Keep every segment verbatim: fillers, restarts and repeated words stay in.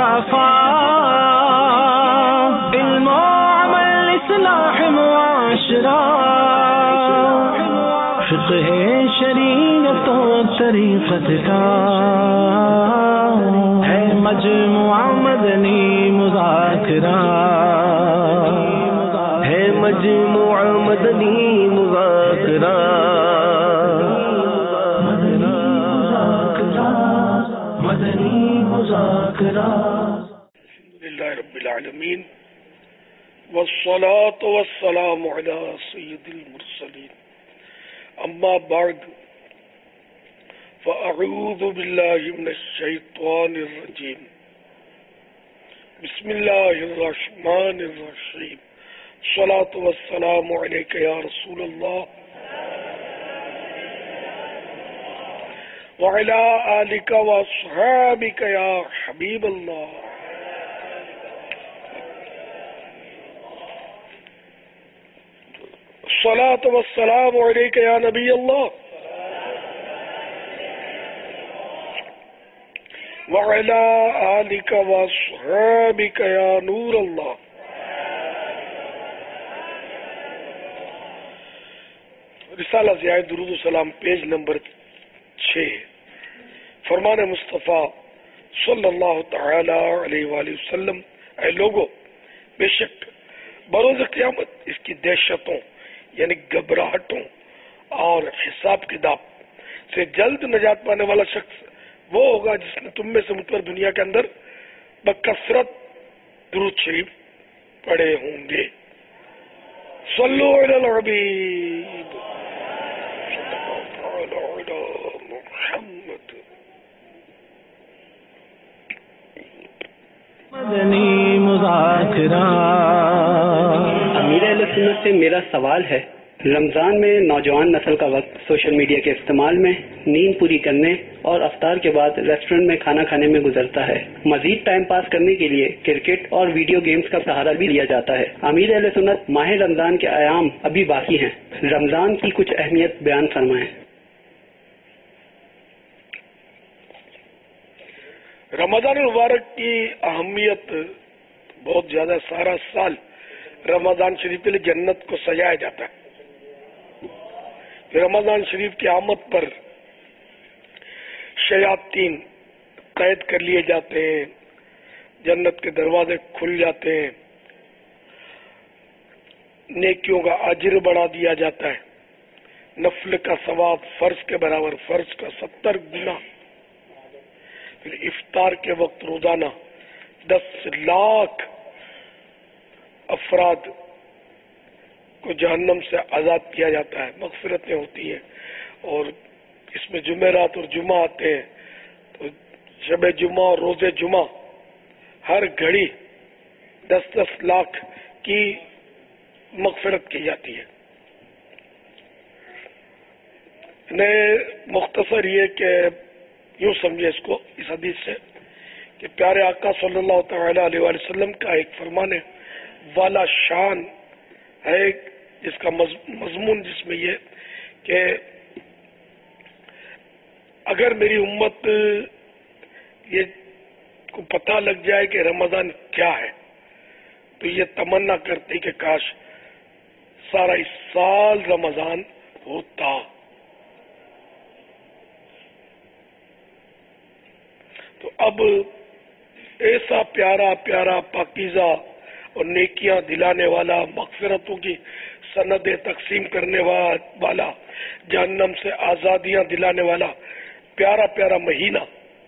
عفاف، علم و عمل اصلاح معاشرہ، فقہ شریعت و طریقت کا ہے مجموعہ مدنی مذاکرہ، ہے مجموعہ مدنی مذاکرہ، مدنی مذاکرہ۔ للہ رب العالمین، والصلاة والسلام علی سید المرسلین، اما بعد فاعوذ باللہ من الشیطان الرجیم، بسم اللہ الرحمن الرحیم، الصلاة والسلام علیک یا رسول اللہ وعلی آلک واصحابک یا حبیب اللہ۔ الصلاة والسلام علیک یا نبی اللہ وعلی آلک واصحابک یا نور اللہ۔ رسالہ ضیاء درود و سلام، پیج نمبر چھ۔ فرمان مصطفیٰ صلی اللہ تعالی علیہ وآلہ وسلم، اے لوگو، بے شک بروز قیامت اس کی دہشتوں یعنی گھبراہٹوں اور حساب کتاب سے جلد نجات پانے والا شخص وہ ہوگا جس نے تم میں سے مجھ پر دنیا کے اندر بکثرت درود شریف پڑھے ہوں گے۔ صلو علی الحبیب محمد۔ مدنی مذاکرہ۔ امیر اہل سنت سے میرا سوال ہے، رمضان میں نوجوان نسل کا وقت سوشل میڈیا کے استعمال میں، نیند پوری کرنے اور افطار کے بعد ریسٹورنٹ میں کھانا کھانے میں گزرتا ہے۔ مزید ٹائم پاس کرنے کے لیے کرکٹ اور ویڈیو گیمز کا سہارا بھی لیا جاتا ہے۔ امیر اہل سنت، ماہ رمضان کے ایام ابھی باقی ہیں، رمضان کی کچھ اہمیت بیان فرمائیں۔ رمضان المبارک کی اہمیت بہت زیادہ، سارا سال رمضان شریف کے لیے جنت کو سجایا جاتا ہے۔ رمضان شریف کی آمد پر شیاطین قید کر لیے جاتے ہیں، جنت کے دروازے کھل جاتے ہیں، نیکیوں کا اجر بڑھا دیا جاتا ہے، نفل کا ثواب فرض کے برابر، فرض کا ستر گنا۔ پھر افطار کے وقت روزانہ دس لاکھ افراد کو جہنم سے آزاد کیا جاتا ہے، مغفرتیں ہوتی ہیں، اور اس میں جمعرات اور جمعہ آتے ہیں، تو شب جمعہ اور روز جمعہ ہر گھڑی دس دس لاکھ کی مغفرت کی جاتی ہے۔ نے مختصر یہ کہ یوں سمجھے اس کو، اس حدیث سے، کہ پیارے آقا صلی اللہ تعالی علیہ وآلہ وسلم کا ایک فرمان ہے، والا شان ہے، جس کا مضمون جس میں یہ کہ اگر میری امت یہ کو پتہ لگ جائے کہ رمضان کیا ہے تو یہ تمنا کرتی کہ کاش سارا اس سال رمضان ہوتا۔ تو اب ایسا پیارا پیارا پاکیزہ اور نیکیاں دلانے والا، مغفرتوں کی سندیں تقسیم کرنے والا، جہنم سے آزادیاں دلانے والا پیارا پیارا مہینہ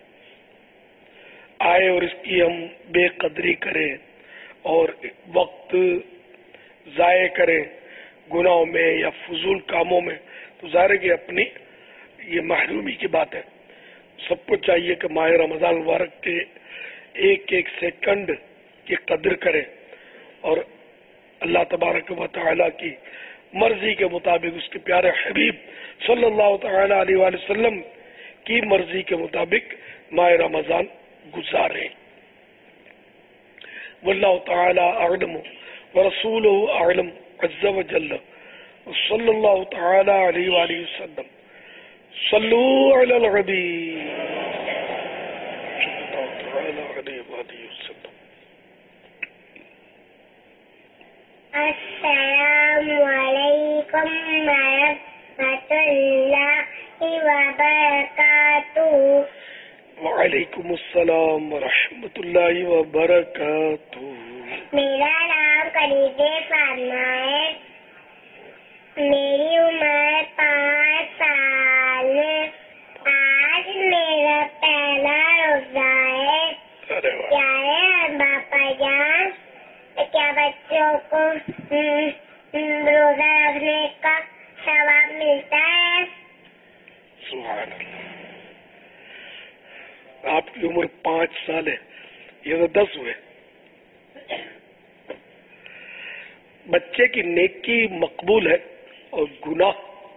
آئے اور اس کی ہم بے قدری کریں اور وقت ضائع کریں گناہوں میں یا فضول کاموں میں، تو ظاہر ہے کہ اپنی یہ محرومی کی بات ہے۔ سب کو چاہیے کہ ماہ رمضان مبارک کے ایک ایک سیکنڈ کی قدر کریں اور اللہ تبارک و تعالی کی مرضی کے مطابق، اس کے پیارے حبیب صلی اللہ تعالی علیہ وآلہ وسلم کی مرضی کے مطابق ماہ رمضان گزاریں۔ واللہ تعالی اعلم ورسولہ اعلم عز وجل، صلی اللہ تعالی علیہ وآلہ وسلم۔ صلو علی الحبیب۔ علیہ وآلہ وسلم. السلام علیکم ورحمۃ اللہ وبرکاتہ. وعلیکم السلام ورحمۃ اللہ وبرکاتہ. میرا نام خدیجہ فاطمہ ہے. میری عمر پانچ سال ہے. آج میرا پہلا روزہ ہے. ارے واہ. پیارے باپا جان، کیا بچوں کو روزہ رکھنے کا ثواب ملتا ہے؟ سبحان اللہ. آپ کی عمر پانچ سال ہے، یہ تو دس ہوئے. بچے کی نیکی مقبول ہے اور گناہ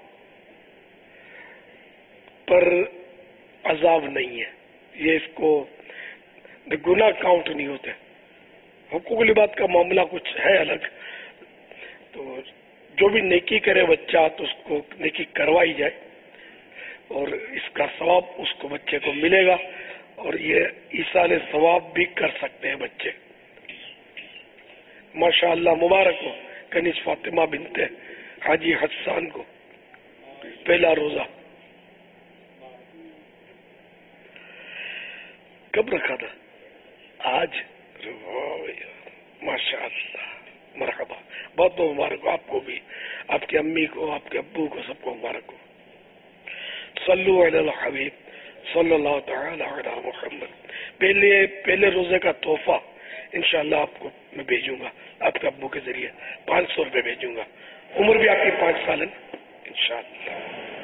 پر عذاب نہیں ہے. یہ اس کو گناہ کاؤنٹ نہیں ہوتے. حقوق العباد کا معاملہ کچھ ہے الگ. تو جو بھی نیکی کرے بچہ تو اس کو نیکی کروائی جائے اور اس کا ثواب اس کو بچے کو ملے گا. اور یہ ایصال ثواب بھی کر سکتے ہیں بچے. ماشاء اللہ مبارک ہو کنیز فاطمہ بنت حاجی حسان کو پہلا روزہ. کب رکھا تھا؟ آج. ماشاء اللہ مرحبا. بہت بہت مبارک ہو آپ کو بھی، آپ کی امی کو، آپ کے ابو کو، سب کو مبارک ہو. صلو علی الحبیب صلی اللہ تعالی علی محمد. پہلے پہلے روزے کا تحفہ انشاءاللہ آپ کو میں بھیجوں گا، آپ کے ابو کے ذریعے پانچ سو روپے بھیجوں گا. عمر بھی آپ کی پانچ سال ہے انشاءاللہ.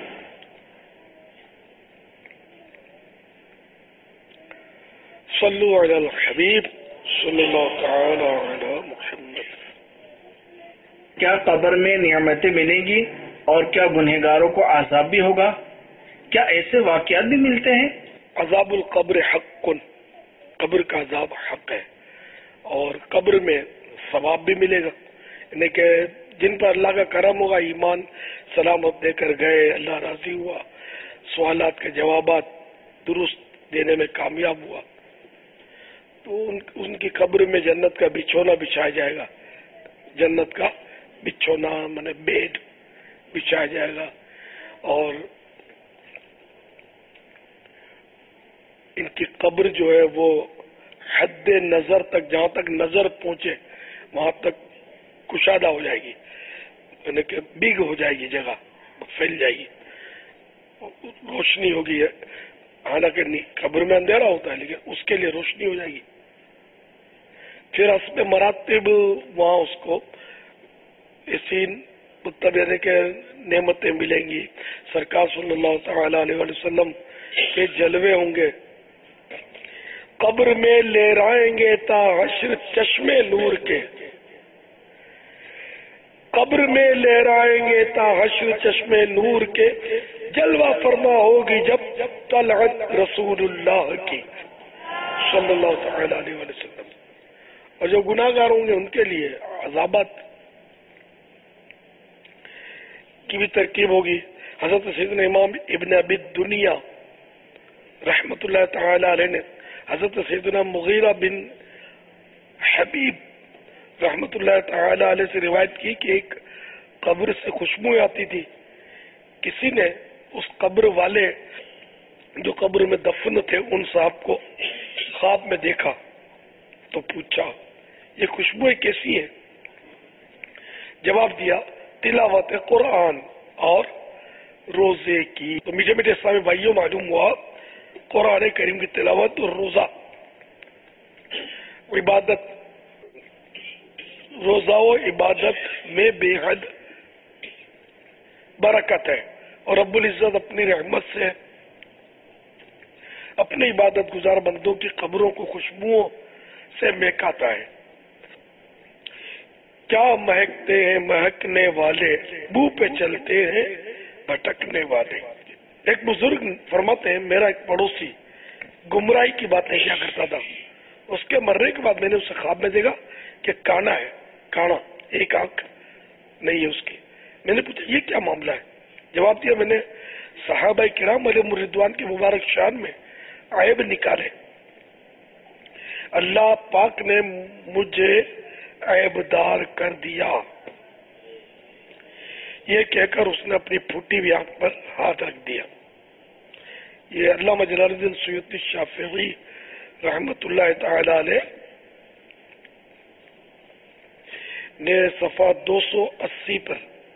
صلو علی الحبیب صلی اللہ تعالی علی محمد. کیا قبر میں نعمتیں ملیں گی اور کیا گنہگاروں کو عذاب بھی ہوگا؟ کیا ایسے واقعات بھی ملتے ہیں؟ عذاب القبر حق، قبر کا عذاب حق ہے اور قبر میں ثواب بھی ملے گا. یعنی کہ جن پر اللہ کا کرم ہوگا، ایمان سلامت دے کر گئے، اللہ راضی ہوا، سوالات کے جوابات درست دینے میں کامیاب ہوا، تو ان, ان کی قبر میں جنت کا بچھونا بچھایا جائے گا. جنت کا بچھونا مانے بیڈ بچھایا جائے گا. اور ان کی قبر جو ہے وہ حد نظر تک، جہاں تک نظر پہنچے وہاں تک کشادہ ہو جائے گی، یعنی کہ بگ ہو جائے گی، جگہ پھیل جائے گی، روشنی ہوگی. حالانکہ قبر میں اندھیرا ہوتا ہے لیکن اس کے لیے روشنی ہو جائے گی. پھر اس میں مراتب وہاں اس کو اسی مطلب کے نعمتیں ملیں گی. سرکار صلی اللہ تعالی علیہ وسلم کے جلوے ہوں گے. قبر میں لہرائیں گے تا حشر چشمے نور کے، قبر میں لہرائیں گے تا حشر چشمے نور کے، جلوہ فرما ہوگی جب طلعت رسول اللہ کی صلی اللہ تعالی علیہ وسلم. اور جو گناہ گار ہوں گے ان کے لیے عذابات کی بھی ترکیب ہوگی. حضرت سیدنا امام ابن ابی دنیا رحمت اللہ تعالی علیہ نے حضرت سیدنا مغیرہ بن حبیب رحمت اللہ تعالی علیہ سے روایت کی کہ ایک قبر سے خوشبو آتی تھی. کسی نے اس قبر والے جو قبر میں دفن تھے ان صاحب کو خواب میں دیکھا تو پوچھا یہ خوشبوئیں کیسی ہیں؟ جواب دیا تلاوت قرآن اور روزے کی. تو میٹھے میٹھے اسلامی بھائیوں معلوم ہوا قرآن کریم کی تلاوت اور روزہ عبادت، روزہ و عبادت میں بے حد برکت ہے اور رب العزت اپنی رحمت سے اپنی عبادت گزار بندوں کی قبروں کو خوشبوؤں سے مہکاتا ہے. کیا مہکتے ہیں مہکنے والے، بو پہ چلتے ہیں بھٹکنے والے. ایک بزرگ فرماتے ہیں میرا ایک پڑوسی گمراہی کی باتیں کیا کرتا تھا. اس کے مرنے کے بعد میں نے اسے خواب میں دیکھا کہ کانا ہے، کانا ایک آنکھ نہیں ہے اس کی. میں نے پوچھا یہ کیا معاملہ ہے؟ جواب دیا میں نے صحابہ کرام علیہ رضوان کی مبارک شان میں عیب نکالے. اللہ پاک نے مجھے عیبدار کر دیا، یہ کہہ کر اس نے اپنی پھوٹی ہوئی آنکھ پر ہاتھ رکھ دیا۔ یہ علامہ جلال الدین سیوطی شافعی رحمت اللہ تعالی علیہ نے صفحہ دو سو اسی پر،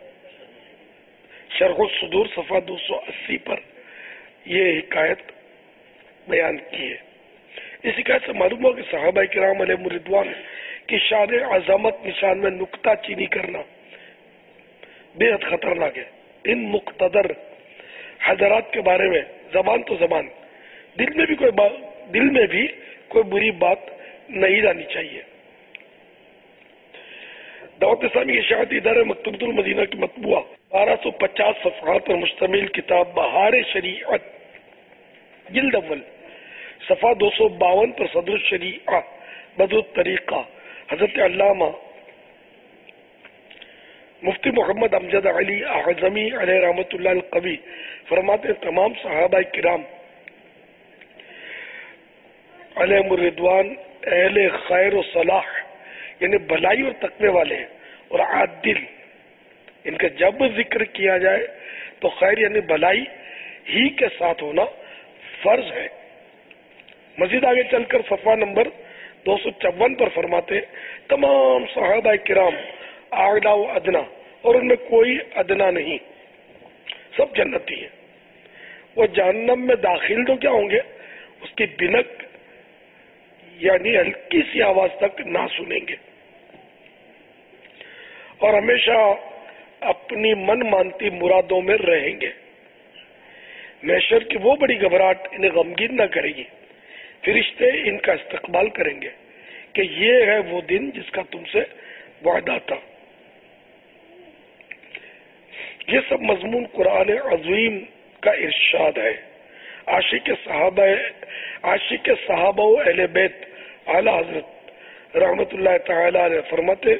شرح الصدور صفحہ دو سو اسی پر یہ حکایت بیان کی ہے۔ اس حکایت سے معلوم ہوا کہ صحابہ کرام علیہ رضوان کی شان عظمت نشان میں نکتہ چینی کرنا بے حد خطرناک ہے۔ ان مقتدر حضرات کے بارے میں زبان تو زبان، دل میں بھی کوئی بات دل میں بھی کوئی بری بات نہیں جانی چاہیے۔ دعوت اسلامی کی اشاعتی ادارہ مکتبۃ المدینہ کی مطبوعہ بارہ سو پچاس صفحات پر مشتمل کتاب بہار شریعت جلد اول صفحہ دو سو باون پر صدر الشریعہ بدر الطریقہ حضرت علامہ مفتی محمد امجد علی اعظمی علیہ رحمۃ اللہ القوی فرماتے ہیں تمام صحابہ کرام علیہم الرضوان اہل خیر و صلاح یعنی بھلائی اور تقوی والے ہیں، اور عادل، ان کا جب ذکر کیا جائے تو خیر یعنی بھلائی ہی کے ساتھ ہونا فرض ہے۔ مزید آگے چل کر صفحہ نمبر دو سو چون پر فرماتے تمام صحابہ کرام اعلیٰ و ادنا، اور ان میں کوئی ادنا نہیں، سب جنتی ہیں۔ وہ جہنم میں داخل تو کیا ہوں گے، اس کی بنک یعنی ہلکی سی آواز تک نہ سنیں گے، اور ہمیشہ اپنی من مانتی مرادوں میں رہیں گے۔ محشر کی وہ بڑی گھبراہٹ انہیں غمگین نہ کرے گی، فرشتے ان کا استقبال کریں گے کہ یہ ہے وہ دن جس کا تم سے وعدہ تھا۔ یہ سب مضمون قرآن عظیم کا ارشاد ہے۔ عاشق صحابہ عاشق صحابہ و اہل بیت اعلی حضرت رحمت اللہ تعالی علیہ فرماتے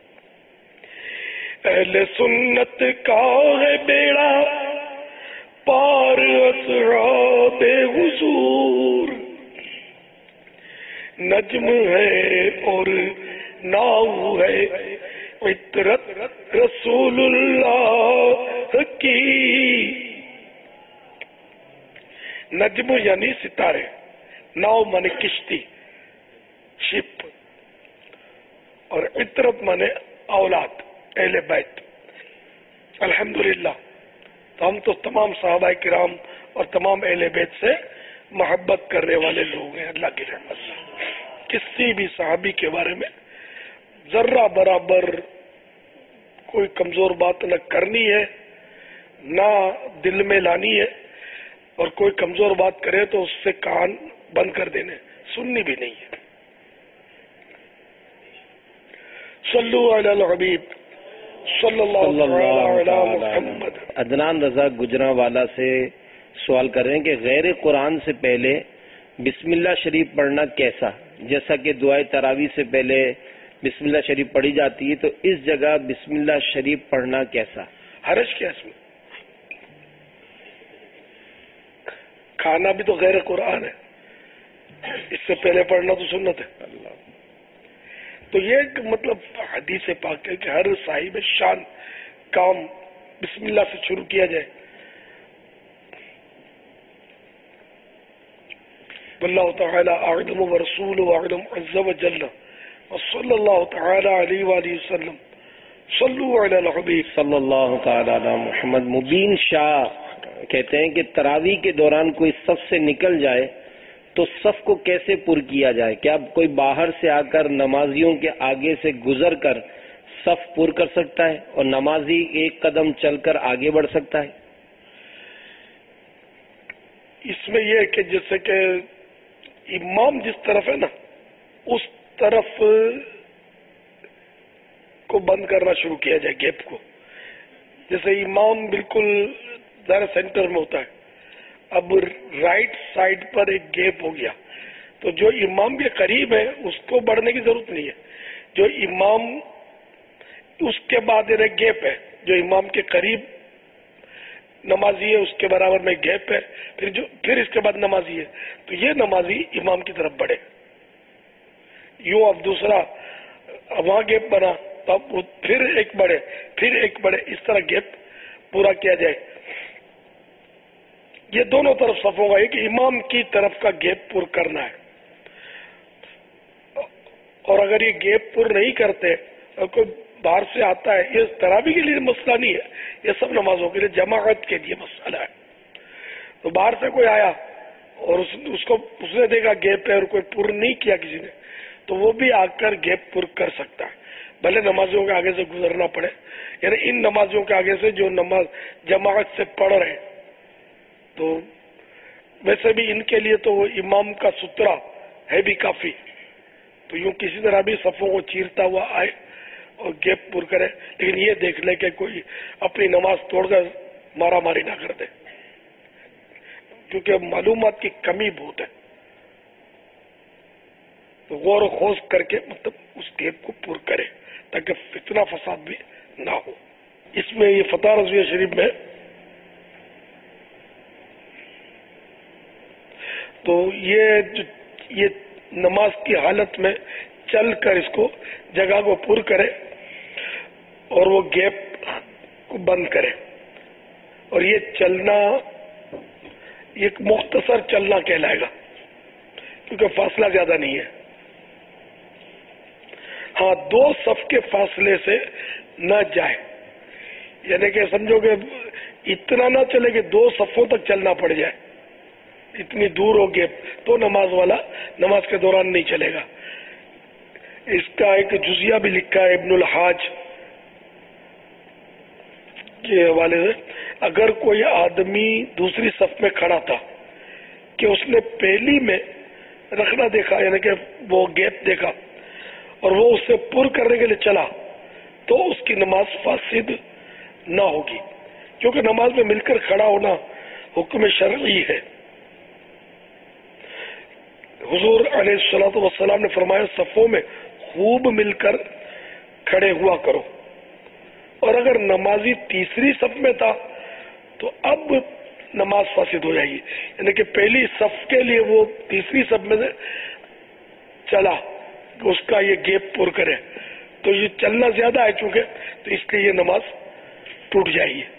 اہل سنت کا ہے بیڑا پار اصحاب حضور، نجم ہے اور ناؤ ہے عطرت رسول اللہ کی۔ نجم یعنی ستارے، ناؤ مانے کشتی شپ، اور عطرت مانے اولاد اہل بیت۔ الحمدللہ تو ہم تو تمام صحابہ کرام اور تمام اہل بیت سے محبت کرنے والے لوگ ہیں اللہ کی رحمت سے۔ کسی بھی صحابی کے بارے میں ذرہ برابر کوئی کمزور بات نہ کرنی ہے، نہ دل میں لانی ہے، اور کوئی کمزور بات کرے تو اس سے کان بند کر دینے، سننی بھی نہیں ہے۔ صلو علی الحبیب صلی اللہ علیہ محمد۔ عدنان رضا گجرانوالا سے سوال کر رہے ہیں کہ غیر قرآن سے پہلے بسم اللہ شریف پڑھنا کیسا؟ جیسا کہ دعائے تراویح سے پہلے بسم اللہ شریف پڑھی جاتی ہے، تو اس جگہ بسم اللہ شریف پڑھنا کیسا؟ حرج کیا اس میں؟ کھانا بھی تو غیر قرآن ہے، اس سے پہلے پڑھنا تو سنت ہے۔ تو یہ مطلب حدیث پاک ہے کہ ہر صاحب شان کام بسم اللہ سے شروع کیا جائے۔ واللہ تعالی اعلم ورسولہ اعلم عز وجل وصلی اللہ تعالی علیہ وآلہ وسلم۔ صلو علی الحبیب صلی اللہ تعالی علی محمد۔ مبین شاہ کہتے ہیں کہ تراویح کے دوران کوئی صف سے نکل جائے تو صف کو کیسے پر کیا جائے؟ کیا کوئی باہر سے آ کر نمازیوں کے آگے سے گزر کر صف پر کر سکتا ہے اور نمازی ایک قدم چل کر آگے بڑھ سکتا ہے؟ اس میں یہ ہے کہ جیسے کہ امام جس طرف ہے نا اس طرف کو بند کرنا شروع کیا جائے، گیپ کو۔ جیسے امام بالکل ذرا سینٹر میں ہوتا ہے، اب رائٹ سائڈ پر ایک گیپ ہو گیا تو جو امام کے قریب ہے اس کو بڑھنے کی ضرورت نہیں ہے، جو امام اس کے بعد ایک گیپ ہے، جو امام کے قریب نمازی ہے اس کے برابر میں گیپ ہے، پھر جو پھر اس کے بعد نمازی ہے تو یہ نمازی امام کی طرف بڑھے۔ یوں اب دوسرا وہاں گیپ بنا تو اب پھر ایک بڑھے پھر ایک بڑھے، اس طرح گیپ پورا کیا جائے. یہ دونوں طرف صفوں کا ایک امام کی طرف کا گیپ پور کرنا ہے. اور اگر یہ گیپ پور نہیں کرتے اور کوئی باہر سے آتا ہے، یہ تراویح کے لیے مسئلہ نہیں ہے، یہ سب نمازوں کے لیے جماعت کے لیے مسئلہ ہے. تو باہر سے کوئی آیا اور اس, اس کو اس نے دیکھا گیپ ہے اور کوئی پر نہیں کیا کسی نے، تو وہ بھی آ کر گیپ پر کر سکتا ہے، بھلے نمازیوں کے آگے سے گزرنا پڑے. یعنی ان نمازیوں کے آگے سے جو نماز جماعت سے پڑھ رہے ہیں، تو ویسے بھی ان کے لیے تو وہ امام کا سترا ہے بھی کافی. تو یوں کسی طرح بھی صفوں کو چیرتا ہوا آئے اور گیپ پر کرے، لیکن یہ دیکھ لے کہ کوئی اپنی نماز توڑ کر مارا ماری نہ کر دے، کیونکہ معلومات کی کمی بہت ہے. تو غور و خوض کر کے مطلب اس گیپ کو پر کرے تاکہ فتنہ فساد بھی نہ ہو. اس میں یہ فتح رضویہ شریف میں تو یہ یہ نماز کی حالت میں چل کر اس کو جگہ کو پر کرے اور وہ گیپ کو بند کرے. اور یہ چلنا ایک مختصر چلنا کہلائے گا، کیونکہ فاصلہ زیادہ نہیں ہے. ہاں دو صف کے فاصلے سے نہ جائے، یعنی کہ سمجھو کہ اتنا نہ چلے کہ دو صفوں تک چلنا پڑ جائے، اتنی دور ہو گیپ تو نماز والا نماز کے دوران نہیں چلے گا. اس کا ایک جزیہ بھی لکھا ہے ابن الحاج کے حوالے سے. اگر کوئی آدمی دوسری صف میں کھڑا تھا کہ اس نے پہلی میں رکھنا دیکھا، یعنی کہ وہ گیپ دیکھا اور وہ اس سے پر کرنے کے لیے چلا، تو اس کی نماز فاسد نہ ہوگی، کیونکہ نماز میں مل کر کھڑا ہونا حکم شرعی ہے. حضور علیہ الصلوۃ والسلام نے فرمایا صفوں میں خوب مل کر کھڑے ہوا کرو. اور اگر نمازی تیسری صف میں تھا تو اب نماز فاسد ہو جائے گی، یعنی کہ پہلی صف کے لیے وہ تیسری صف میں سے چلا کہ اس کا یہ گیپ پر کرے، تو یہ چلنا زیادہ ہے چونکہ، تو اس لیے یہ نماز ٹوٹ جائے گی.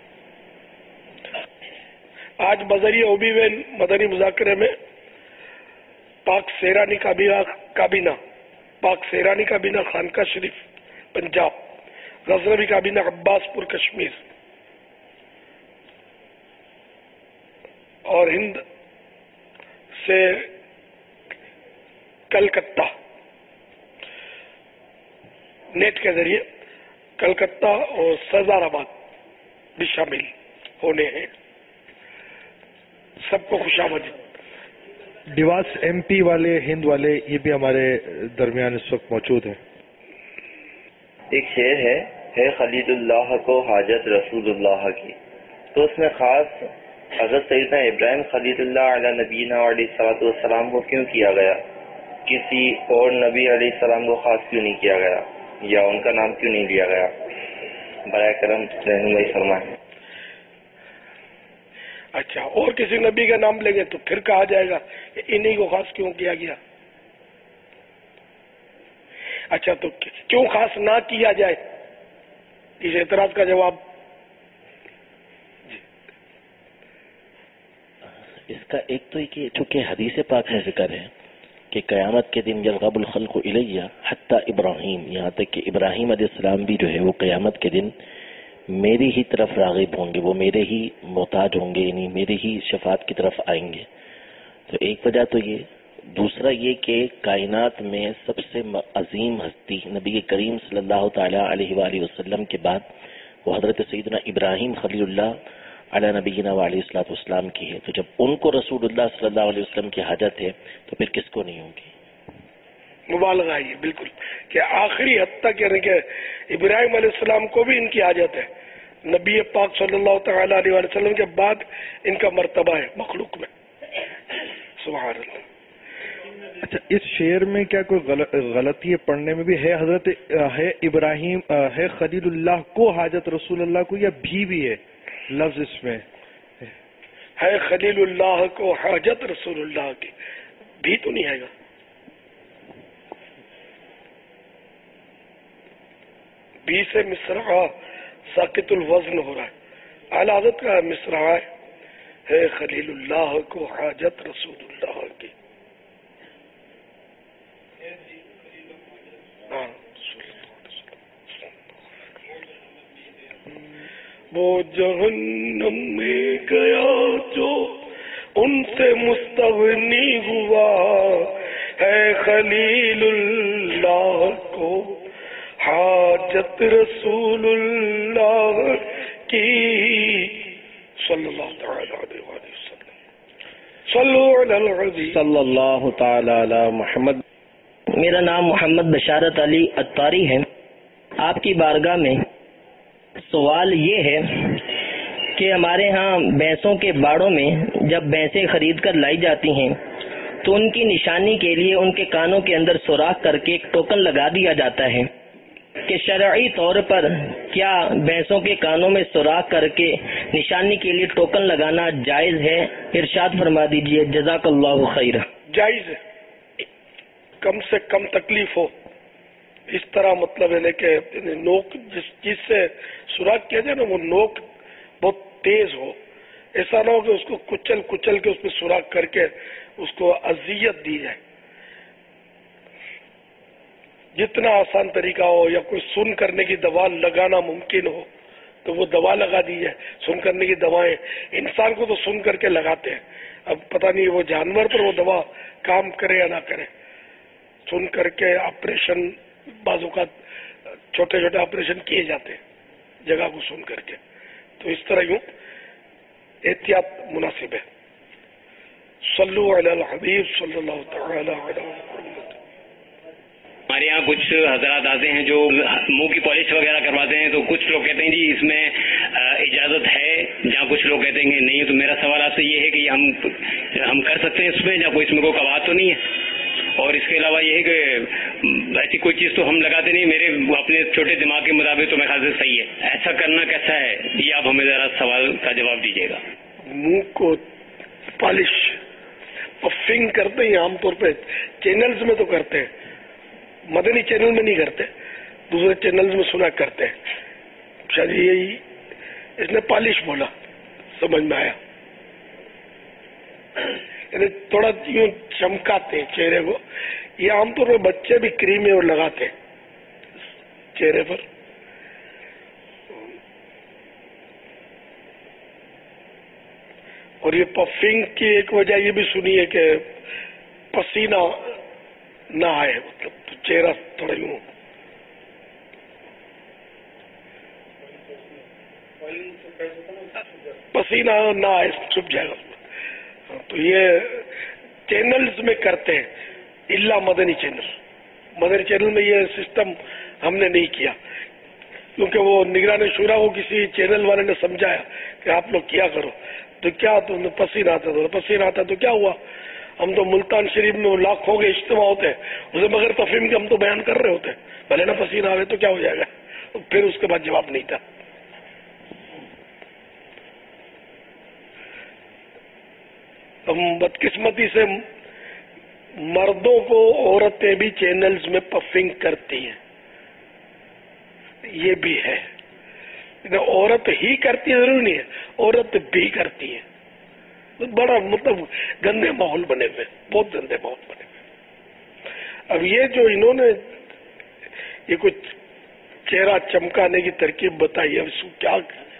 آج بذریعہ اوبی وین مدنی مذاکرے میں پاک سیرانی کابینہ پاک سیرانی کابینہ خانقاہ شریف پنجاب، غزنوی کابینہ عباس پور کشمیر اور ہند سے کلکتہ نیٹ کے ذریعے کلکتہ اور سردار آباد بھی شامل ہونے ہیں. سب کو خوش آمدید. ڈیواس ایم پی والے ہند والے یہ بھی ہمارے درمیان اس وقت موجود ہیں. ایک شعر ہے ہے خلید اللہ کو حاجت رسول اللہ کی، تو اس میں خاص حضرت سیدنا ابراہیم خلید اللہ علیہ نبینا علیہ الصلوۃ والسلام کو کیوں کیا گیا؟ کسی اور نبی علیہ السلام کو خاص کیوں نہیں کیا گیا، یا ان کا نام کیوں نہیں لیا گیا؟ برائے کرم رہنمائی فرمائیں. اچھا، اور کسی نبی کا نام لیں گے تو پھر کہا جائے گا کہ انہی کو خاص کیوں کیا گیا. اچھا، تو کیوں خاص نہ کیا جائے، اس اعتراض کا جواب اس کا ایک تو یہ کہ چونکہ حدیث پاک ہے ذکر ہے کہ قیامت کے دن یرغب الخلق الیہ حتی ابراہیم، یہاں تک کہ ابراہیم علیہ السلام بھی جو ہے وہ قیامت کے دن میری ہی طرف راغب ہوں گے، وہ میرے ہی محتاج ہوں گے، یعنی میری ہی شفاعت کی طرف آئیں گے. تو ایک وجہ تو یہ، دوسرا یہ کہ کائنات میں سب سے عظیم ہستی نبی کریم صلی اللہ تعالی علیہ وآلہ وسلم کے بعد وہ حضرت سیدنا ابراہیم خلیل اللہ علیہ نبینا وعلیہ الصلوۃ والسلام کی ہے. تو جب ان کو رسول اللہ صلی اللہ علیہ وسلم کی حاجت ہے تو پھر کس کو نہیں ہوگی؟ مبالغہ ہے بالکل کہ آخری حد تک، یعنی کہ ابراہیم علیہ السلام کو بھی ان کی حاجت ہے، نبی پاک صلی اللہ تعالی علیہ وسلم کے بعد ان کا مرتبہ ہے مخلوق میں. سبحان اللہ. اچھا، اس شعر میں کیا کوئی غلطی ہے پڑھنے میں بھی ہے؟ حضرت ہے ابراہیم ہے خلیل اللہ کو حاجت رسول اللہ کو، یا بھی بھی ہے لفظ اس میں ہے خلیل اللہ کو حاجت رسول اللہ کی، بھی تو نہیں آئے گا. بی سے مصرع ساقط الوزن ہو رہا ہے. اعلی حضرت کا مصرع ہے خلیل اللہ کو حاجت رسول اللہ کی. ہاں وہ جہنم میں گیا جو ان سے مستغنی ہوا ہے خلیل اللہ کو حاجت رسول اللہ کی صلی اللہ تعالی علیہ وسلم. صلو علی الحبیب صلی اللہ تعالی علی محمد. میرا نام محمد بشارت علی اتاری ہے. آپ کی بارگاہ میں سوال یہ ہے کہ ہمارے ہاں بھینسوں کے باڑوں میں جب بھینسیں خرید کر لائی جاتی ہیں تو ان کی نشانی کے لیے ان کے کانوں کے اندر سوراخ کر کے ایک ٹوکن لگا دیا جاتا ہے کہ شرعی طور پر کیا بھینسوں کے کانوں میں سوراخ کر کے نشانی کے لیے ٹوکن لگانا جائز ہے؟ ارشاد فرما دیجیے جزاک اللہ خیر. جائز ہے، کم سے کم تکلیف ہو اس طرح، مطلب ہے کہ نوک جس چیز سے سوراخ کیا جائے نا وہ نوک بہت تیز ہو، ایسا نہ ہو کہ اس کو کچل کچل کے اس میں سوراخ کر کے اس کو اذیت دی جائے. جتنا آسان طریقہ ہو، یا کوئی سن کرنے کی دوا لگانا ممکن ہو تو وہ دوا لگا دی جائے. سن کرنے کی دوائیں انسان کو تو سن کر کے لگاتے ہیں، اب پتہ نہیں وہ جانور پر وہ دوا کام کرے یا نہ کرے. سن کر کے آپریشن، بعض اوقات چھوٹے چھوٹے آپریشن کیے جاتے ہیں جگہ کو سن کر کے، تو اس طرح یوں احتیاط مناسب ہے. صلو علی الحبیب صلی اللہ تعالی علیہ وسلم. ہمارے یہاں کچھ حضرات آتے ہیں جو منہ کی پالش وغیرہ کرواتے ہیں، تو کچھ لوگ کہتے ہیں جی اس میں اجازت ہے، جہاں کچھ لوگ کہتے ہیں کہ نہیں. تو میرا سوال آپ سے یہ ہے کہ ہم ہم کر سکتے ہیں اس میں، جہاں کوئی اس میں کوئی قواعد تو نہیں ہے؟ اور اس کے علاوہ یہ ہے کہ ایسی کوئی چیز تو ہم لگاتے نہیں، میرے اپنے چھوٹے دماغ کے مطابق تو میرے خیال سے صحیح ہے. ایسا کرنا کیسا ہے، یہ آپ ہمیں ذرا سوال کا جواب دیجیے گا. منہ کو پالش پفنگ کرتے ہیں عام طور پہ چینلز میں تو کرتے ہیں، مدنی چینل میں نہیں کرتے، دوسرے چینلز میں سنا کرتے ہیں. شاید یہی اس نے پالش بولا، سمجھ میں آیا. یعنی تھوڑا یوں چمکاتے ہیں چہرے کو. یہ عام طور پر بچے بھی کریم اور لگاتے ہیں چہرے پر. اور یہ پفنگ کی ایک وجہ یہ بھی سنی ہے کہ پسینہ نہ آئے، مطلب چہرہ تھوڑا یوں پسینہ نہ آئے، چھپ جائے گا. تو یہ چینلز میں کرتے ہیں، الا مدنی چینل. مدنی چینل میں یہ سسٹم ہم نے نہیں کیا، کیونکہ وہ نگران شورا کو کسی چینل والے نے سمجھایا کہ آپ لوگ کیا کرو، تو کیا تم پسینہ آتا تھا پسینہ آتا تو کیا ہوا. ہم تو ملتان شریف میں لاکھوں کے اجتماع ہوتے ہیں، اسے بغیر تفہیم کے ہم تو بیان کر رہے ہوتے ہیں، بھلے نہ پسینہ آئے تو کیا ہو جائے گا. پھر اس کے بعد جواب نہیں تھا. ہم بدقسمتی سے مردوں کو عورتیں بھی چینلز میں پفنگ کرتی ہیں، یہ بھی ہے. عورت ہی کرتی ہے ضروری نہیں ہے، عورت بھی کرتی ہے. بڑا مطلب گندے ماحول بنے ہوئے، بہت گندے ماحول بنے ہوئے. اب یہ جو انہوں نے یہ کچھ چہرہ چمکانے کی ترکیب بتائی ہے، اس کو کیا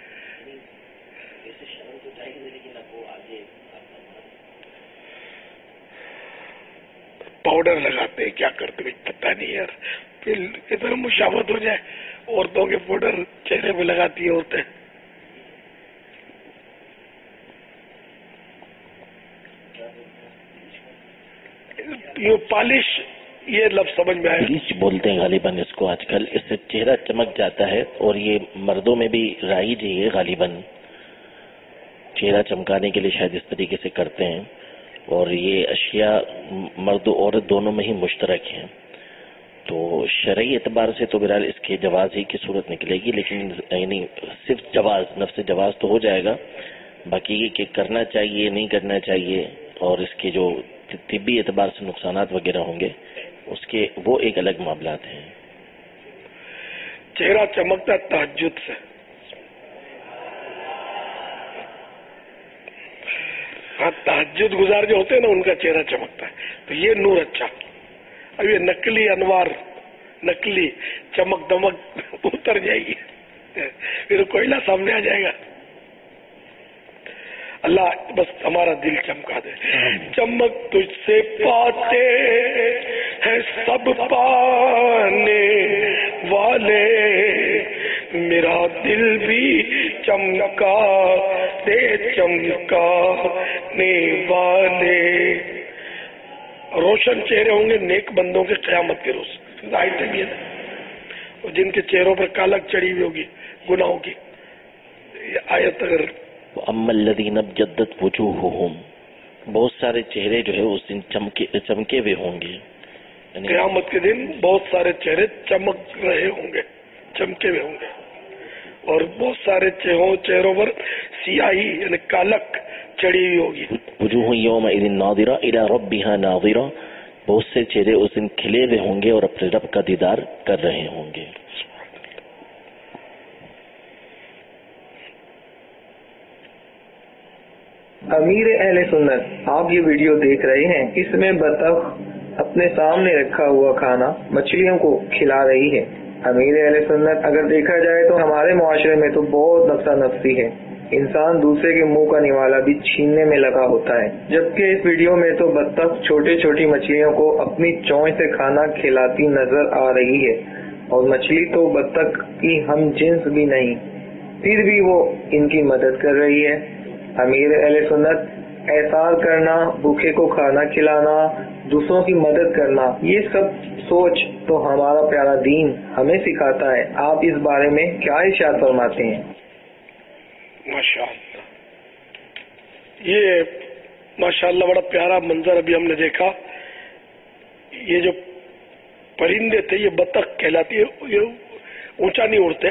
پاؤڈر لگاتے ہیں، کیا کرتے ہیں پتہ نہیں یار. پھر ادھر مشابہت ہو جائے، عورتوں کے پاؤڈر چہرے پہ لگاتی ہیں عورتیں. یہ پالش، یہ لفظ سمجھ میں آیا. پولیس بولتے ہیں غالباً اس کو آج کل، اس سے چہرہ چمک جاتا ہے، اور یہ مردوں میں بھی رائج ہے. یہ غالباً چہرہ چمکانے کے لیے شاید اس طریقے سے کرتے ہیں، اور یہ اشیاء مرد و عورت دونوں میں ہی مشترک ہیں. تو شرعی اعتبار سے تو بہرحال اس کے جواز ہی کی صورت نکلے گی، لیکن یعنی صرف جواز، نفس جواز تو ہو جائے گا. باقی یہ کہ کرنا چاہیے نہیں کرنا چاہیے، اور اس کے جو طبی اعتبار سے نقصانات وغیرہ ہوں گے اس کے وہ ایک الگ معاملات ہیں. چہرہ چمکتا ہے تہجد سے. ہاں تہجد گزار جو ہوتے ہیں نا ان کا چہرہ چمکتا ہے. تو یہ نور اچھا. اب یہ نقلی انوار نقلی چمک دمک اتر جائے گی, پھر کوئلہ سامنے آ جائے گا. اللہ بس ہمارا دل چمکا دے. چمک تجھ سے پاتے ہیں سب پانے والے, میرا دل بھی چمکا دے چمکانے والے. روشن چہرے ہوں گے نیک بندوں کے قیامت کے روز. آیت بھی ہے اور جن کے چہروں پر کالک چڑھی ہوئی ہوگی گناہوں کی. آیت اگر اما الذین ابجدت وجوہہم, بہت سارے چہرے جو ہے اس دن چمکے چمکے ہوئے ہوں گے. قیامت کے دن بہت سارے چہرے چمک رہے ہوں گے, چمکے ہوئے ہوں گے, اور بہت سارے چہروں چہروں پر سیاہی یعنی کالک چڑھی ہوئی ہوگی. وجوہ یومئذ ناظرہ الی ربہا ناظرہ, بہت سے چہرے اس دن کھلے ہوئے ہوں گے اور اپنے رب کا دیدار کر رہے ہوں گے. امیر اہل سنت, آپ یہ ویڈیو دیکھ رہے ہیں, اس میں بطخ اپنے سامنے رکھا ہوا کھانا مچھلیوں کو کھلا رہی ہے. امیر اہل سنت, اگر دیکھا جائے تو ہمارے معاشرے میں تو بہت نفسا نفسی ہے. انسان دوسرے کے منہ کا نوالا بھی چھیننے میں لگا ہوتا ہے, جبکہ اس ویڈیو میں تو بطخ چھوٹی چھوٹی مچھلیوں کو اپنی چونچ سے کھانا کھلاتی نظر آ رہی ہے, اور مچھلی تو بطخ کی ہم جنس بھی نہیں, پھر بھی وہ ان کی مدد کر رہی ہے. امیر اہل سنت, احسان کرنا, بھوکے کو کھانا کھلانا, دوسروں کی مدد کرنا, یہ سب سوچ تو ہمارا پیارا دین ہمیں سکھاتا ہے. آپ اس بارے میں کیا ارشاد فرماتے ہیں؟ ماشاء اللہ, یہ ماشاء اللہ بڑا پیارا منظر ابھی ہم نے دیکھا. یہ جو پرندے تھے یہ بطخ کہلاتی ہے, یہ اونچا نہیں اڑتے,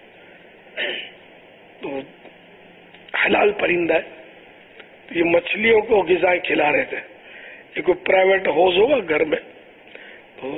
تو حلال پرندہ ہے. یہ مچھلیوں کو غذائیں کھلا رہے تھے. یہ کوئی پرائیویٹ ہاؤس ہوگا گھر میں, تو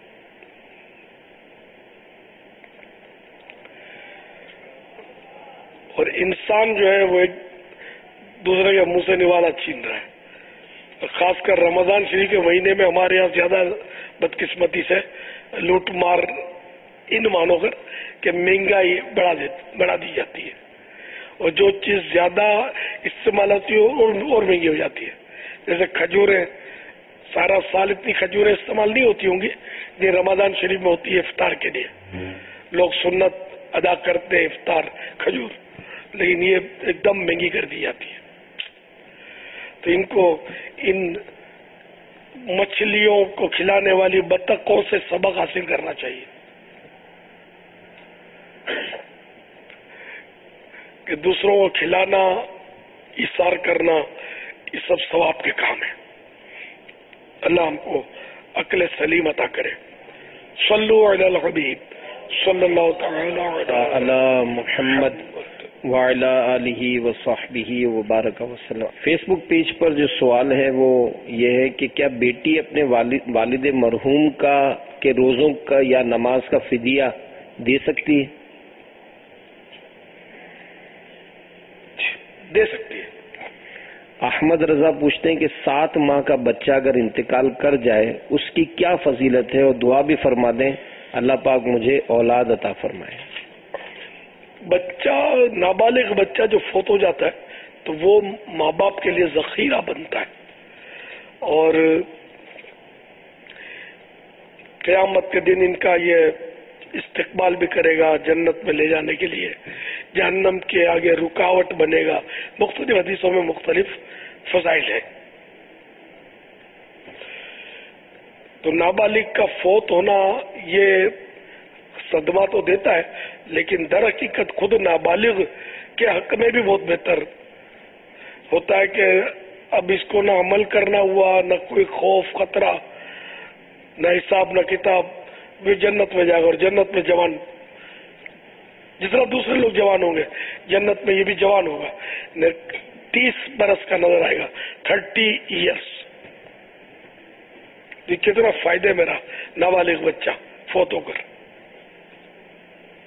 اور انسان جو ہے وہ ایک دوسرے کے منہ سے نوالا چھین رہا ہے. خاص کر رمضان شریف کے مہینے میں ہمارے یہاں زیادہ بدقسمتی سے لوٹ مار ان مانو کر کہ مہنگائی بڑھا بڑھا دی جاتی ہے, اور جو چیز زیادہ استعمال ہوتی ہے اور مہنگی ہو جاتی ہے. جیسے کھجوریں, سارا سال اتنی کھجوریں استعمال نہیں ہوتی ہوں گی یہ رمضان شریف میں ہوتی ہے افطار کے لیے. لوگ سنت ادا کرتے ہیں افطار کھجور, لیکن یہ ایک دم مہنگی کر دی جاتی ہے. تو ان کو ان مچھلیوں کو کھلانے والی بطخوں سے سبق حاصل کرنا چاہیے کہ دوسروں کو کھلانا, ایثار کرنا, یہ سب ثواب کے کام ہے. اللہ ہم کو عقل سلیم عطا کرے. صلو علی الحبیب صلی اللہ تعالی علی محمد وعلی آلہ وصحبہ وبارک وسلم. فیس بک پیج پر جو سوال ہے وہ یہ ہے کہ کیا بیٹی اپنے والد والد مرحوم کا کے روزوں کا یا نماز کا فدیہ دے سکتی ہے؟ دے سکتی ہے. احمد رضا پوچھتے ہیں کہ سات ماہ کا بچہ اگر انتقال کر جائے اس کی کیا فضیلت ہے, اور دعا بھی فرما دیں اللہ پاک مجھے اولاد عطا فرمائے. بچہ نابالغ بچہ جو فوت ہو جاتا ہے تو وہ ماں باپ کے لیے ذخیرہ بنتا ہے, اور قیامت کے دن ان کا یہ استقبال بھی کرے گا جنت میں لے جانے کے لیے, جہنم کے آگے رکاوٹ بنے گا. مختلف حدیثوں میں مختلف فضائل ہیں. تو نابالغ کا فوت ہونا یہ صدمہ تو دیتا ہے, لیکن در حقیقت خود نابالغ کے حق میں بھی بہت بہتر ہوتا ہے کہ اب اس کو نہ عمل کرنا ہوا, نہ کوئی خوف خطرہ, نہ حساب نہ کتاب, بھی جنت میں جائے گا. اور جنت میں جوان جس طرح دوسرے لوگ جوان ہوں گے جنت میں یہ بھی جوان ہوگا, تیس برس کا نظر آئے گا, تھرٹی ایئرس. یہ کتنا فائدے میرا نابالغ بچہ فوت ہو کر.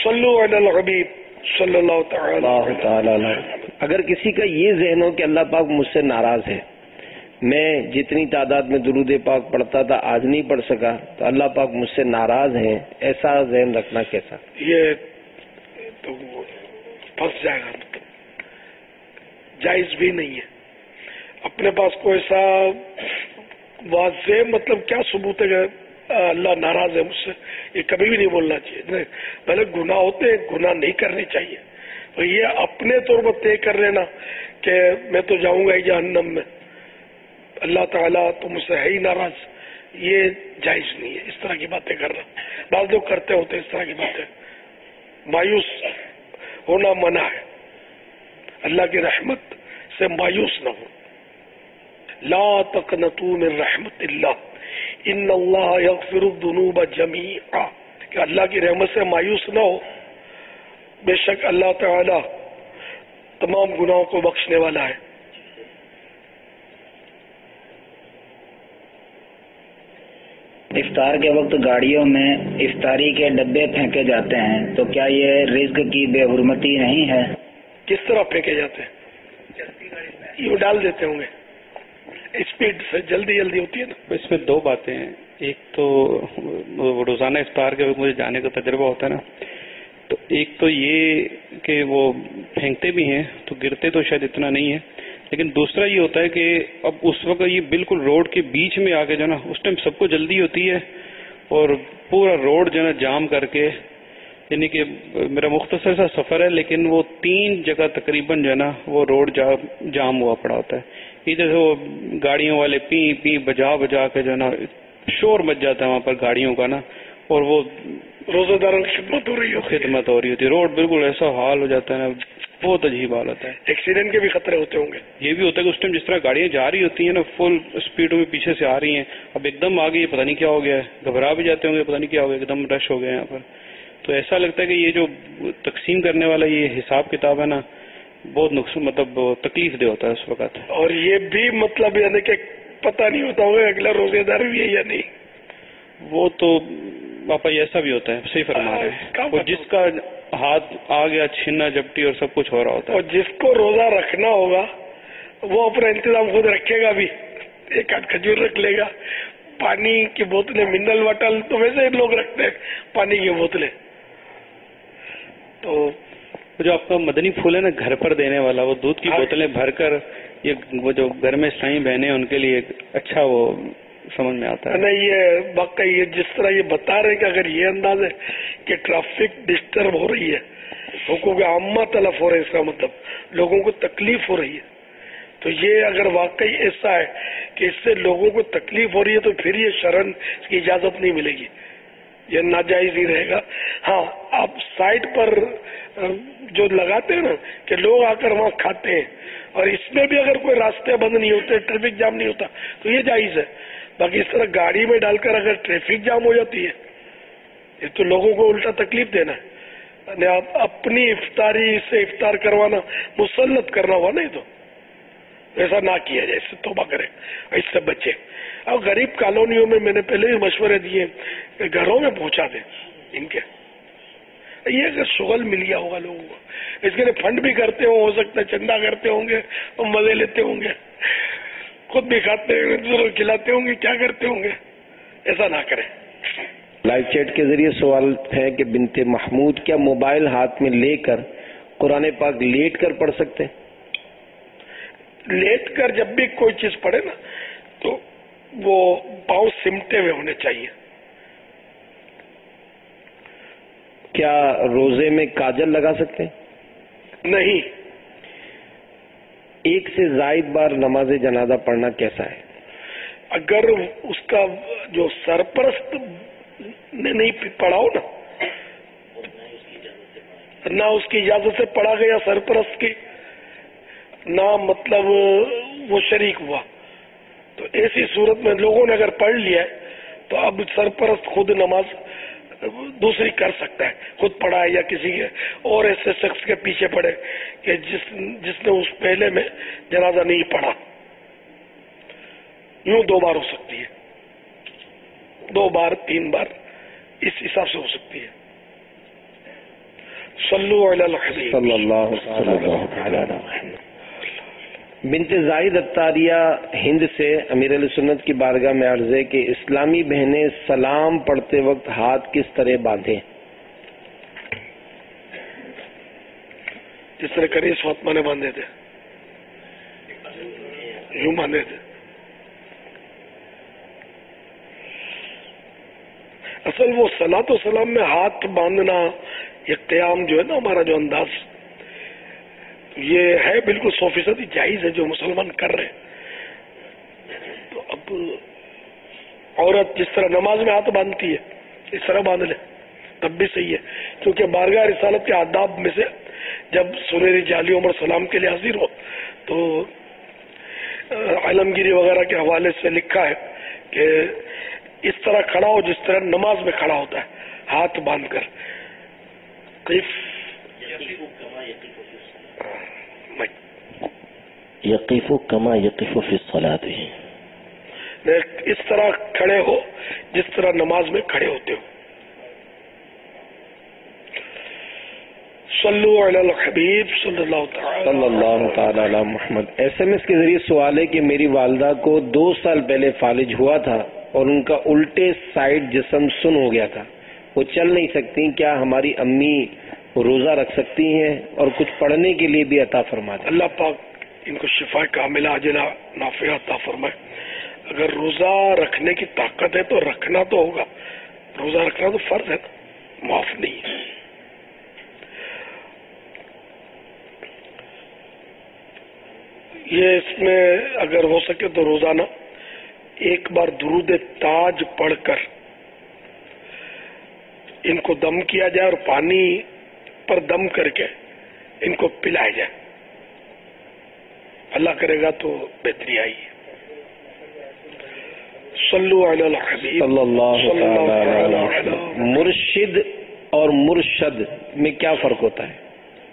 صلو علی الحبیب صلی اللہ تعالی علیہ۔ اگر کسی کا یہ ذہن ہو کہ اللہ پاک مجھ سے ناراض ہے، میں جتنی تعداد میں درود پاک پڑھتا تھا آج نہیں پڑھ سکا، تو اللہ پاک مجھ سے ناراض ہے، ایسا ذہن رکھنا کیسا؟ یہ تو پھنس جائے گا، مطلب جائز بھی نہیں ہے۔ اپنے پاس کوئی ایسا واضح مطلب کیا ثبوت ہے کہ اللہ ناراض ہے مجھ سے، یہ کبھی بھی نہیں بولنا چاہیے۔ پہلے گناہ ہوتے ہیں، گناہ نہیں کرنے چاہیے، تو یہ اپنے طور پر طے کر لینا کہ میں تو جاؤں گا ہی جہنم میں، اللہ تعالیٰ تو مجھ سے ہے ہی ناراض، یہ جائز نہیں ہے اس طرح کی باتیں کرنا۔ بعض لوگ کرتے ہوتے اس طرح کی باتیں، مایوس ہونا منع ہے، اللہ کی رحمت سے مایوس نہ ہو۔ لا تقنطوا من رحمت اللہ ان اللہ یغفر الذنوب جمیعا، کہ اللہ کی رحمت سے مایوس نہ ہو، بے شک اللہ تعالی تمام گناہوں کو بخشنے والا ہے۔ افطار کے وقت گاڑیوں میں افطاری کے ڈبے پھینکے جاتے ہیں، تو کیا یہ رزق کی بے حرمتی نہیں ہے؟ کس طرح پھینکے جاتے ہیں؟ یہ ڈال دیتے ہوں گے، اسپیڈ سے جلدی جلدی ہوتی ہے نا۔ اس میں دو باتیں ہیں، ایک تو روزانہ افطار کے وقت مجھے جانے کا تجربہ ہوتا ہے نا، تو ایک تو یہ کہ وہ پھینکتے بھی ہیں تو گرتے تو شاید اتنا نہیں ہے، لیکن دوسرا یہ ہوتا ہے کہ اب اس وقت یہ بالکل روڈ کے بیچ میں آ کے جو ہے نا، اس ٹائم سب کو جلدی ہوتی ہے اور پورا روڈ جو ہے نا جام کر کے، یعنی کہ میرا مختصر سا سفر ہے لیکن وہ تین جگہ تقریباً جو ہے نا وہ روڈ جام ہوا پڑا ہوتا ہے۔ ادھر سے وہ گاڑیوں والے پی پی بجا بجا کے جو ہے نا شور مچ جاتا ہے وہاں پر گاڑیوں کا نا، اور وہ روزہ داروں کی خدمت ہو رہی ہوتی ہے خدمت ہو رہی ہوتی ہے، روڈ بالکل ایسا حال ہو جاتا ہے نا، بہت عجیب حال ہوتا ہے۔ ایکسیڈنٹ کے بھی خطرے ہوتے ہوں گے۔ یہ بھی ہوتا ہے کہ اس ٹائم جس طرح گاڑیاں جا رہی ہوتی ہیں نا فل اسپیڈوں میں پیچھے سے آ رہی ہیں، اب ایک دم آ گئی، پتہ نہیں کیا ہو گیا ہے، گھبرا بھی جاتے ہوں گے، پتہ نہیں کیا ہو گیا، ایک دم رش ہو گیا یہاں پر۔ تو ایسا لگتا ہے کہ یہ جو تقسیم کرنے والا یہ حساب کتاب ہے نا بہت نقصان مطلب تکلیف دہ ہوتا ہے اس وقت، اور یہ بھی مطلب یعنی کہ پتہ نہیں ہوتا ہوگا اگلا روزے دار بھی ہے یا نہیں۔ وہ تو پاپا ایسا بھی ہوتا ہے، صحیح فرما رہے ہیں، وہ جس کا ہاتھ آ گیا چھینا جپٹی اور سب کچھ ہو رہا ہوتا ہے، اور جس کو روزہ رکھنا ہوگا وہ اپنا انتظام خود رکھے گا بھی، ایک آدھ کھجور رکھ لے گا، پانی کی بوتلیں منرل واٹر تو ویسے لوگ رکھتے ہیں پانی کی بوتلیں۔ تو جو آپ کا مدنی پھول ہے نا گھر پر دینے والا، وہ دودھ کی بوتلیں بھر کر یہ وہ جو گھر میں اسلامی بہنیں ان کے لیے اچھا وہ سمجھ میں آتا ہے۔ نہیں یہ واقعی یہ جس طرح یہ بتا رہے کہ اگر یہ انداز ہے کہ ٹریفک ڈسٹرب ہو رہی ہے، حقوق عامہ تلف ہو رہے ہیں، اس کا مطلب لوگوں کو تکلیف ہو رہی ہے، تو یہ اگر واقعی ایسا ہے کہ اس سے لوگوں کو تکلیف ہو رہی ہے تو پھر یہ شرعاً اس کی اجازت نہیں ملے گی، یہ ناجائز ہی رہے گا۔ ہاں آپ سائٹ پر جو لگاتے ہیں نا کہ لوگ آ کر وہاں کھاتے ہیں، اور اس میں بھی اگر کوئی راستے بند نہیں ہوتے، ٹریفک جام نہیں ہوتا تو یہ جائز ہے۔ باقی اس طرح گاڑی میں ڈال کر اگر ٹریفک جام ہو جاتی ہے یہ تو لوگوں کو الٹا تکلیف دینا ہے، یعنی آپ اپنی افطاری سے افطار کروانا مسلط کرنا ہوا نہیں، تو ایسا نہ کیا جائے، اس سے توبہ کریں، اس سے بچے۔ اب غریب کالونیوں میں میں نے پہلے ہی مشورے دیے کہ گھروں میں پہنچا دیں ان کے، یہ اگر شغل مل گیا ہوگا لوگوں کو، اس کے لیے فنڈ بھی کرتے ہوں، ہو سکتا ہے چندہ کرتے ہوں گے اور مزے لیتے ہوں گے، خود بھی کھاتے ہوں گے، دوسروں کو کھلاتے ہوں گے، کیا کرتے ہوں گے، ایسا نہ کریں۔ لائیو چیٹ کے ذریعے سوال ہے کہ بنت محمود کیا موبائل ہاتھ میں لے کر قرآن پاک لیٹ کر پڑھ سکتے ہیں؟ لیٹ کر جب بھی کوئی چیز پڑھے نا تو وہ پاؤں سمٹے ہوئے ہونے چاہیے۔ کیا روزے میں کاجل لگا سکتے ہیں؟ نہیں۔ ایک سے زائد بار نماز جنازہ پڑھنا کیسا ہے؟ اگر اس کا جو سرپرست نے نہیں پڑھا ہو نا، نہ اس کی اجازت سے پڑھا گیا سرپرست کی، نہ مطلب وہ شریک ہوا، تو ایسی صورت میں لوگوں نے اگر پڑھ لیا ہے تو اب سرپرست خود نماز دوسری کر سکتا ہے، خود پڑھا ہے یا کسی کے اور ایسے شخص کے پیچھے پڑھے کہ جس جس نے اس پہلے میں جنازہ نہیں پڑھا، یوں دو بار ہو سکتی ہے، دو بار تین بار اس حساب سے ہو سکتی ہے۔ صلو علی الحبیب صلی اللہ تعالی علی محمد. بنت زاہد اتاریہ ہند سے امیر علیہ سنت کی بارگاہ میں عرض ہے کہ اسلامی بہنیں سلام پڑھتے وقت ہاتھ کس طرح باندھیں؟ جس طرح کنیز فاطمہ نے باندھے تھے، یوں باندھے تھے. اصل وہ صلاۃ و سلام میں ہاتھ باندھنا، یہ قیام جو ہے نا ہمارا جو انداز، یہ ہے بالکل سو فیصدی جائز ہے جو مسلمان کر رہے ہیں. تو اب عورت جس طرح نماز میں ہاتھ باندھتی ہے اس طرح باندھ لے تب بھی صحیح ہے، کیونکہ بارگاہ رسالت کے آداب میں سے جب سنہری جعلی عمر سلام کے لیے حاضر ہو تو عالمگیری وغیرہ کے حوالے سے لکھا ہے کہ اس طرح کھڑا ہو جس طرح نماز میں کھڑا ہوتا ہے، ہاتھ باندھ کر. یقیف کما یقیف فی الصلاۃ، اس طرح کھڑے ہو جس طرح نماز میں کھڑے ہوتے ہو. صلو علی الحبیب صلی اللہ تعالی صلی اللہ تعالی علی محمد. ایس ایم ایس کے ذریعے سوال ہے کہ میری والدہ کو دو سال پہلے فالج ہوا تھا اور ان کا الٹے سائڈ جسم سن ہو گیا تھا، وہ چل نہیں سکتی، کیا ہماری امی روزہ رکھ سکتی ہیں اور کچھ پڑھنے کے لیے بھی عطا فرما دیں؟ اللہ پاک ان کو شفا کاملہ عاجلہ نافعہ عطا فرمائے. اگر روزہ رکھنے کی طاقت ہے تو رکھنا تو ہوگا، روزہ رکھنا تو فرض ہے، معاف نہیں ہے. یہ اس میں اگر ہو سکے تو روزانہ ایک بار درود تاج پڑھ کر ان کو دم کیا جائے اور پانی پر دم کر کے ان کو پلایا جائے، اللہ کرے گا تو بہتری آئی. صلو علی الحبیب صلی اللہ تعالی علی. مرشد اور مرشد میں کیا فرق ہوتا ہے؟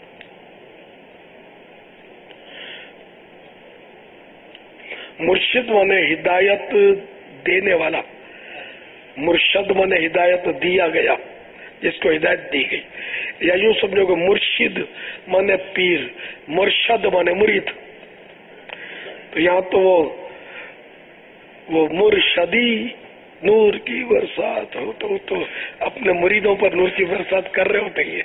مرشد مانے ہدایت دینے والا، مرشد مانے ہدایت دیا گیا، جس کو ہدایت دی گئی. یا یوں سمجھو کہ مرشد مانے پیر، مرشد مانے مرید. تو یہاں تو وہ وہ مرشدی نور کی برسات ہو تو تو اپنے مریدوں پر نور کی برسات کر رہے ہوتے ہیں.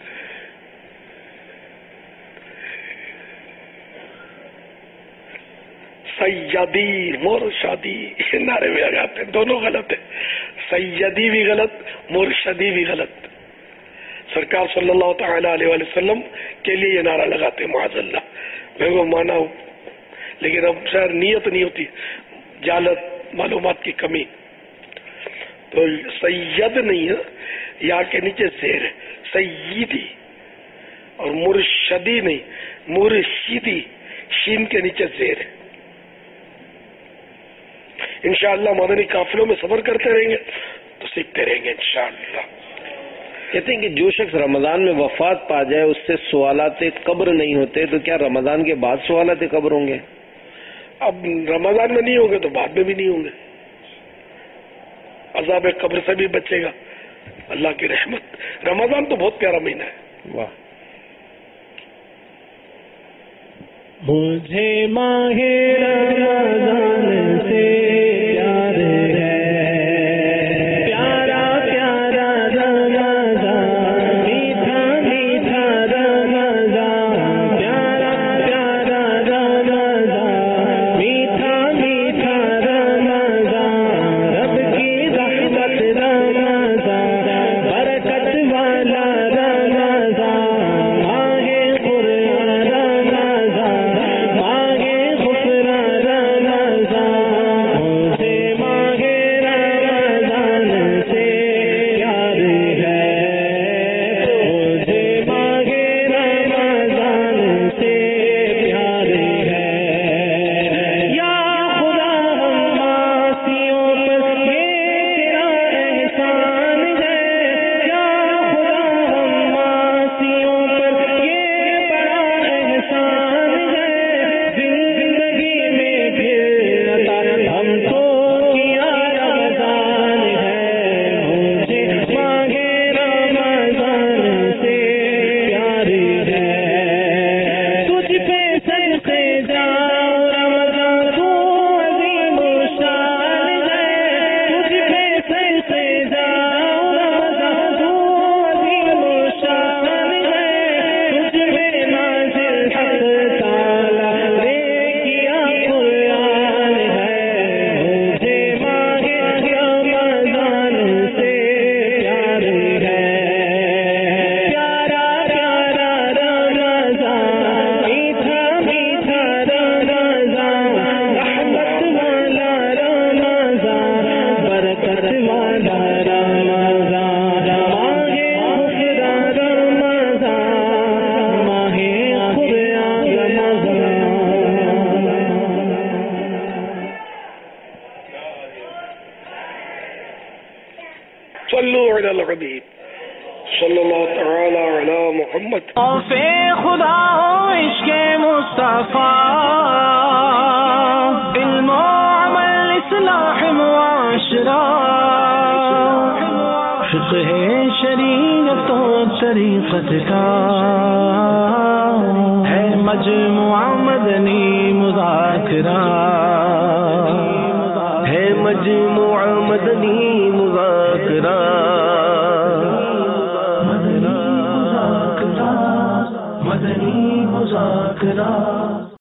سیدی مرشدی نعرے میں لگاتے ہیں، دونوں غلط ہیں. سیدی بھی غلط، مرشدی بھی غلط. سرکار صلی اللہ تعالی علیہ وسلم کے لیے یہ نعرہ لگاتے ہیں معاذ اللہ. میں وہ مانا ہوں لیکن اب شاید نیت نہیں ہوتی، جہالت، معلومات کی کمی. تو سید نہیں ہے، یا کے نیچے زیر ہے سیدی، اور مرشدی نہیں، مرشدی شین کے نیچے زیر ہے. انشاءاللہ مدنی قافلوں میں سفر کرتے رہیں گے تو سیکھتے رہیں گے انشاءاللہ. کہتے ہیں کہ جو شخص رمضان میں وفات پا جائے اس سے سوالات قبر نہیں ہوتے، تو کیا رمضان کے بعد سوالات قبر ہوں گے؟ اب رمضان میں نہیں ہوں گے تو بعد میں بھی نہیں ہوں گے. عذاب قبر سے بھی بچے گا اللہ کی رحمت. رمضان تو بہت پیارا مہینہ ہے. واہ. مجھے ماہ رمضان سے پیار ہے، پیارا پیارا رمضان، میٹھا میٹھا رمضان، پیارا پیارا رمضان، میٹھا میٹھا رمضان، رب کی رحمت رمضان، برکت والا رمضان، ماہ قرآن رمضان، ماہ غفران رمضان، صلو علی الحبیب صلی اللہ تعالی علی محمد. خوف خدا ہو عشق مصطفیٰ، علم و عمل اصلاح معاشرہ، فقہ شریعت و طریقت کا ہے مجموعہ مدنی مذاکرہ، ہے مجموعہ مدنی مذاکرہ.